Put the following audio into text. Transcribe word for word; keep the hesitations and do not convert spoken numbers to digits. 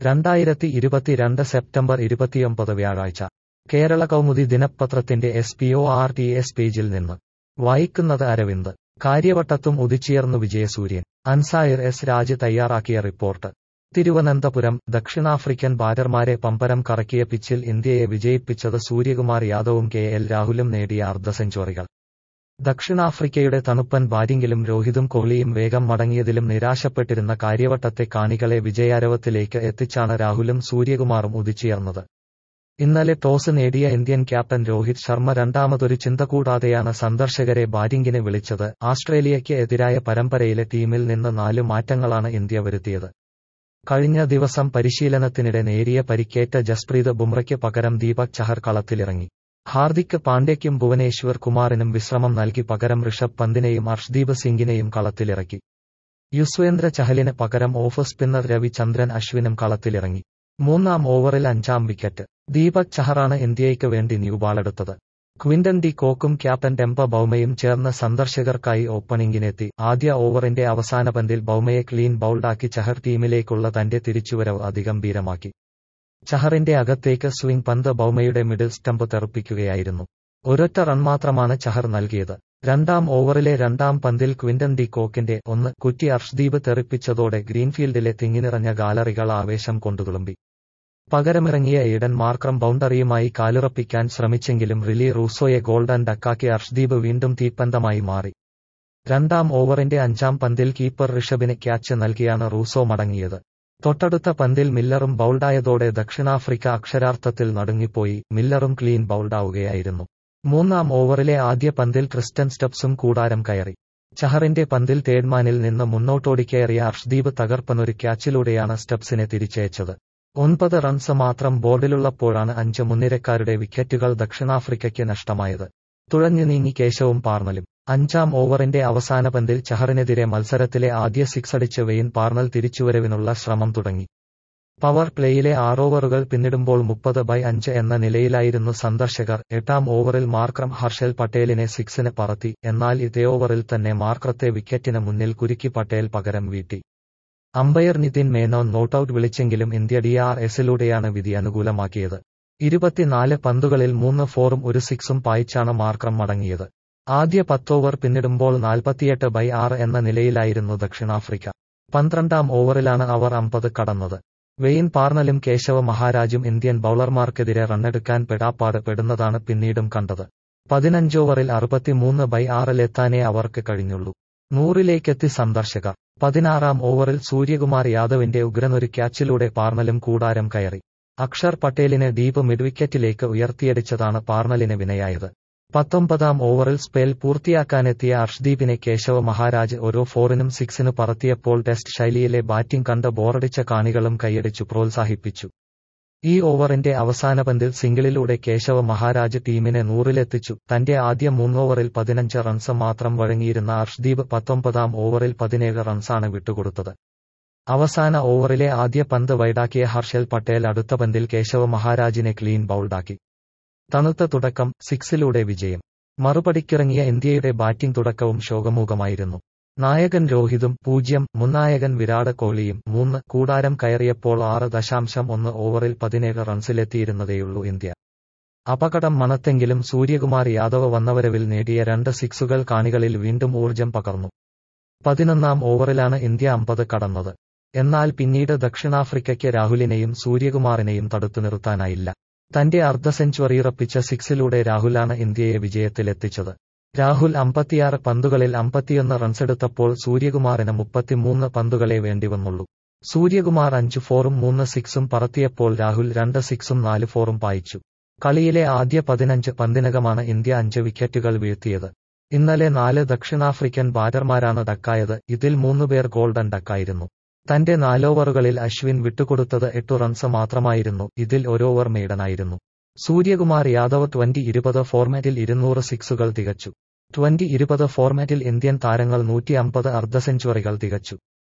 രണ്ടായിരത്തി ഇരുപത്തിരണ്ട് സെപ്റ്റംബർ ഇരുപത്തിയൊമ്പത് വ്യാഴാഴ്ച കേരള കൗമുദി ദിനപത്രത്തിന്റെ S P O R T S പേജിൽ നിന്ന് വായിക്കുന്നത് അരവിന്ദ്. കാര്യവട്ടത്തും ഉദിച്ചുയർന്നു വിജയസൂര്യൻ. അൻസായർ എസ് രാജ് തയ്യാറാക്കിയ റിപ്പോർട്ട്. തിരുവനന്തപുരം. ദക്ഷിണാഫ്രിക്കൻ ബാറ്റർമാരെ പമ്പരം കറക്കിയ പിച്ചിൽ ഇന്ത്യയെ വിജയിപ്പിച്ചത് സൂര്യകുമാർ യാദവും കെ എൽ രാഹുലും നേടിയ അർദ്ധ സെഞ്ചുറികൾ. ദക്ഷിണാഫ്രിക്കയുടെ തണുപ്പൻ ബാറ്റിംഗിലും രോഹിതും കോഹ്ലിയും വേഗം മടങ്ങിയതിലും നിരാശപ്പെട്ടിരുന്ന കാര്യവട്ടത്തെ കാണികളെ വിജയാരവത്തിലേക്ക് എത്തിച്ചാണ് രാഹുലും സൂര്യകുമാറും ഉദിച്ചുയർന്നത്. ഇന്നലെ ടോസ് നേടിയ ഇന്ത്യൻ ക്യാപ്റ്റൻ രോഹിത് ശർമ്മ രണ്ടാമതൊരു ചിന്ത കൂടാതെയാണ് സന്ദർശകരെ ബാറ്റിംഗിന് വിളിച്ചത്. ആസ്ട്രേലിയയ്ക്ക് എതിരായ പരമ്പരയിലെ ടീമിൽ നിന്ന് നാലു മാറ്റങ്ങളാണ് ഇന്ത്യ വരുത്തിയത്. കഴിഞ്ഞ ദിവസം പരിശീലനത്തിനിടെ നേരിയ പരിക്കേറ്റ ജസ്പ്രീത് ബുംറയ്ക്ക് പകരം ദീപക് ചഹർ കളത്തിലിറങ്ങി. ഹാർദിക് പാണ്ഡ്യയ്ക്കും ഭുവനേശ്വർ കുമാറിനും വിശ്രമം നൽകി പകരം ഋഷഭ് പന്തിനെയും അർഷ്ദീപ് സിംഗിനെയും കളത്തിലിറക്കി. യുസ്വേന്ദ്ര ചഹലിന് പകരം ഓഫ് സ്പിന്നർ രവിചന്ദ്രൻ അശ്വിനും കളത്തിലിറങ്ങി. മൂന്നാം ഓവറിൽ അഞ്ചാം വിക്കറ്റ് ദീപക് ചഹറാണ് ഇന്ത്യയ്ക്ക് വേണ്ടി ന്യൂ ബാളെടുത്തത്. ക്വിന്റൻ ഡി കോക്കും ക്യാപ്റ്റൻ ടെംപ ബൌമയും ചേർന്ന് സന്ദർശകർക്കായി ഓപ്പണിംഗിനെത്തി. ആദ്യ ഓവറിന്റെ അവസാന പന്തിൽ ബൌമയെ ക്ലീൻ ബൌൾഡാക്കി ചഹർ ടീമിലേക്കുള്ള തന്റെ തിരിച്ചുവരവ് അതിഗംഭീരമാക്കി. ചഹറിന്റെ അകത്തേക്ക് സ്വിംഗ് പന്ത് ബൌമയുടെ മിഡിൽ സ്റ്റംപ് തെറിപ്പിക്കുകയായിരുന്നു. ഒരൊറ്റ റൺ മാത്രമാണ് ചഹർ നൽകിയത്. രണ്ടാം ഓവറിലെ രണ്ടാം പന്തിൽ ക്വിന്റൻ ഡി കോക്കിന്റെ ഒന്ന് കുറ്റി അർഷ്ദീപ് തെറിപ്പിച്ചതോടെ ഗ്രീൻഫീൽഡിലെ തിങ്ങിനിറഞ്ഞ ഗാലറികൾ ആവേശം കൊണ്ടുതുളുമ്പി. പകരമിറങ്ങിയ ഈഡൻ മാർക്രം ബൌണ്ടറിയുമായി കാലുറപ്പിക്കാൻ ശ്രമിച്ചെങ്കിലും റിലി റൂസോയെ ഗോൾഡൻ ഡക്കാക്കി അർഷ്ദീപ് വീണ്ടും തീപ്പന്തമായി മാറി. രണ്ടാം ഓവറിന്റെ അഞ്ചാം പന്തിൽ കീപ്പർ ഋഷഭിന് ക്യാച്ച് നൽകിയാണ് റൂസോ മടങ്ങിയത്. തൊട്ടടുത്ത പന്തിൽ മില്ലറും ബൌൾഡായതോടെ ദക്ഷിണാഫ്രിക്ക അക്ഷരാർത്ഥത്തിൽ നടുങ്ങിപ്പോയി. മില്ലറും ക്ലീൻ ബൌൾഡാവുകയായിരുന്നു. മൂന്നാം ഓവറിലെ ആദ്യ പന്തിൽ ക്രിസ്റ്റൻ സ്റ്റബ്സും കൂടാരം കയറി. ചഹറിന്റെ പന്തിൽ തേഡ്മാനിൽ നിന്ന് മുന്നോട്ടോടിക്കയറിയ അർഷ്ദീപ് തകർപ്പനൊരു ക്യാച്ചിലൂടെയാണ് സ്റ്റബ്സിനെ തിരിച്ചയച്ചത്. ഒൻപത് റൺസ് മാത്രം ബോർഡിലുള്ളപ്പോഴാണ് അഞ്ച് മുൻനിരക്കാരുടെ വിക്കറ്റുകൾ ദക്ഷിണാഫ്രിക്കയ്ക്ക് നഷ്ടമായത്. തുഴഞ്ഞു നീങ്ങി കേശവും പാർണലും. അഞ്ചാം ഓവറിന്റെ അവസാന പന്തിൽ ചഹറിനെതിരെ മത്സരത്തിലെ ആദ്യ സിക്സടിച്ച് വെയിൻ പാർണൽ തിരിച്ചുവരവിനുള്ള ശ്രമം തുടങ്ങി. പവർ പ്ലേയിലെ ആറോവറുകൾ പിന്നിടുമ്പോൾ മുപ്പത് ബൈ അഞ്ച് എന്ന നിലയിലായിരുന്നു സന്ദർശകർ. എട്ടാം ഓവറിൽ മാർക്രം ഹർഷൽ പട്ടേലിനെ സിക്സിന് പറത്തി. എന്നാൽ ഇതേ ഓവറിൽ തന്നെ മാർക്രത്തെ വിക്കറ്റിന് മുന്നിൽ കുരുക്കി പട്ടേൽ പകരം വീട്ടി. അമ്പയർ നിതിൻ മേനോൻ നോട്ടൌട്ട് വിളിച്ചെങ്കിലും ഇന്ത്യ ഡി ആർ എസിലൂടെയാണ് വിധി അനുകൂലമാക്കിയത്. ഇരുപത്തിനാല് പന്തുകളിൽ മൂന്ന് ഫോറും ഒരു സിക്സും പായിച്ചാണ് മാർക്രം മടങ്ങിയത്. ആദ്യ പത്തോവർ പിന്നിടുമ്പോൾ നാൽപ്പത്തിയെട്ട് ബൈ ആറ് എന്ന നിലയിലായിരുന്നു ദക്ഷിണാഫ്രിക്ക. പന്ത്രണ്ടാം ഓവറിലാണ് അവർ അമ്പത് കടന്നത്. വെയിൻ പാർണലും കേശവ മഹാരാജും ഇന്ത്യൻ ബൌളർമാർക്കെതിരെ റണ്ണെടുക്കാൻ പെടാപ്പാട് പെടുന്നതാണ് പിന്നീടും കണ്ടത്. പതിനഞ്ചോവറിൽ അറുപത്തിമൂന്ന് ബൈ ആറിലെത്താനേ അവർക്ക് കഴിഞ്ഞുള്ളൂ. നൂറിലേക്കെത്തി സന്ദർശകർ. പതിനാറാം ഓവറിൽ സൂര്യകുമാർ യാദവിന്റെ ഉഗ്രനൊരു ക്യാച്ചിലൂടെ പാർണലും കൂടാരം കയറി. അക്ഷർ പട്ടേലിനെ ഡീപ് മിഡ്വിക്കറ്റിലേക്ക് ഉയർത്തിയടിച്ചതാണ് പാർണലിന് വിനയായത്. പത്തൊമ്പതാം ഓവറിൽ സ്പെൽ പൂർത്തിയാക്കാനെത്തിയ അർഷ്ദീപിനെ കേശവ മഹാരാജ് ഓരോ ഫോറിനും സിക്സിനു പറത്തിയപ്പോൾ ടെസ്റ്റ് ശൈലിയിലെ ബാറ്റിംഗ് കണ്ട് ബോറടിച്ച കാണികളും കൈയടിച്ചു പ്രോത്സാഹിപ്പിച്ചു. ഈ ഓവറിന്റെ അവസാന പന്തിൽ സിംഗിളിലൂടെ കേശവ മഹാരാജ് ടീമിനെ നൂറിലെത്തിച്ചു. തന്റെ ആദ്യ മൂന്നോവറിൽ പതിനഞ്ച് റൺസ് മാത്രം വഴങ്ങിയിരുന്ന അർഷ്ദീപ് പത്തൊമ്പതാം ഓവറിൽ പതിനേഴ് റൺസാണ് വിട്ടുകൊടുത്തത്. അവസാന ഓവറിലെ ആദ്യ പന്ത് വൈഡാക്കിയ ഹർഷൽ പട്ടേൽ അടുത്ത പന്തിൽ കേശവ മഹാരാജിനെ ക്ലീൻ ബൌൾഡാക്കി. തണുത്ത തുടക്കം, സിക്സിലൂടെ വിജയം. മറുപടിക്കിറങ്ങിയ ഇന്ത്യയുടെ ബാറ്റിംഗ് തുടക്കവും ശോകമൂകമായിരുന്നു. നായകൻ രോഹിതും പൂജ്യം, മുൻനായകൻ വിരാട് കോഹ്ലിയും മൂന്ന് കൂടാരം കയറിയപ്പോൾ ആറ് ദശാംശം ഒന്ന് ഓവറിൽ പതിനേഴ് റൺസിലെത്തിയിരുന്നതേയുള്ളൂ ഇന്ത്യ. അപകടം മണത്തെങ്കിലും സൂര്യകുമാർ യാദവ് വന്നവരവിൽ നേടിയ രണ്ട് സിക്സുകൾ കാണികളിൽ വീണ്ടും ഊർജം പകർന്നു. പതിനൊന്നാം ഓവറിലാണ് ഇന്ത്യ അമ്പത് കടന്നത്. എന്നാൽ പിന്നീട് ദക്ഷിണാഫ്രിക്കയ്ക്ക് രാഹുലിനെയും സൂര്യകുമാറിനെയും തടുത്തു നിർത്താനായില്ല. തന്റെ അർദ്ധ സെഞ്ചുറിയുറപ്പിച്ച സിക്സിലൂടെ രാഹുലാണ് ഇന്ത്യയെ വിജയത്തിലെത്തിച്ചത്. രാഹുൽ അമ്പത്തിയാറ് പന്തുകളിൽ അമ്പത്തിയൊന്ന് റൺസെടുത്തപ്പോൾ സൂര്യകുമാറിന് മുപ്പത്തിമൂന്ന് പന്തുകളെ വേണ്ടിവന്നുള്ളൂ. സൂര്യകുമാർ അഞ്ച് ഫോറും മൂന്ന് സിക്സും പറത്തിയപ്പോൾ രാഹുൽ രണ്ട് സിക്സും നാല് ഫോറും പായിച്ചു. കളിയിലെ ആദ്യ പതിനഞ്ച് പന്തിനകമാണ് ഇന്ത്യ അഞ്ച് വിക്കറ്റുകൾ വീഴ്ത്തിയത്. ഇന്നലെ നാല് ദക്ഷിണാഫ്രിക്കൻ ബാറ്റർമാരാണ് ഡക്കായത്. ഇതിൽ മൂന്നുപേർ ഗോൾഡൻ ഡക്കായിരുന്നു. തന്റെ നാലോവറുകളിൽ അശ്വിൻ വിട്ടുകൊടുത്തത് എട്ടു റൺസ് മാത്രമായിരുന്നു. ഇതിൽ ഒരോവർ മെയ്ഡനായിരുന്നു. സൂര്യകുമാർ യാദവ് ട്വന്റി ഇരുപത് ഫോർമാറ്റിൽ ഇരുന്നൂറ് സിക്സുകൾ തികച്ചു. ട്വന്റി ഇരുപത് ഫോർമാറ്റിൽ ഇന്ത്യൻ താരങ്ങൾ നൂറ്റി അമ്പത് അർദ്ധ സെഞ്ചുറികൾ തികച്ചു.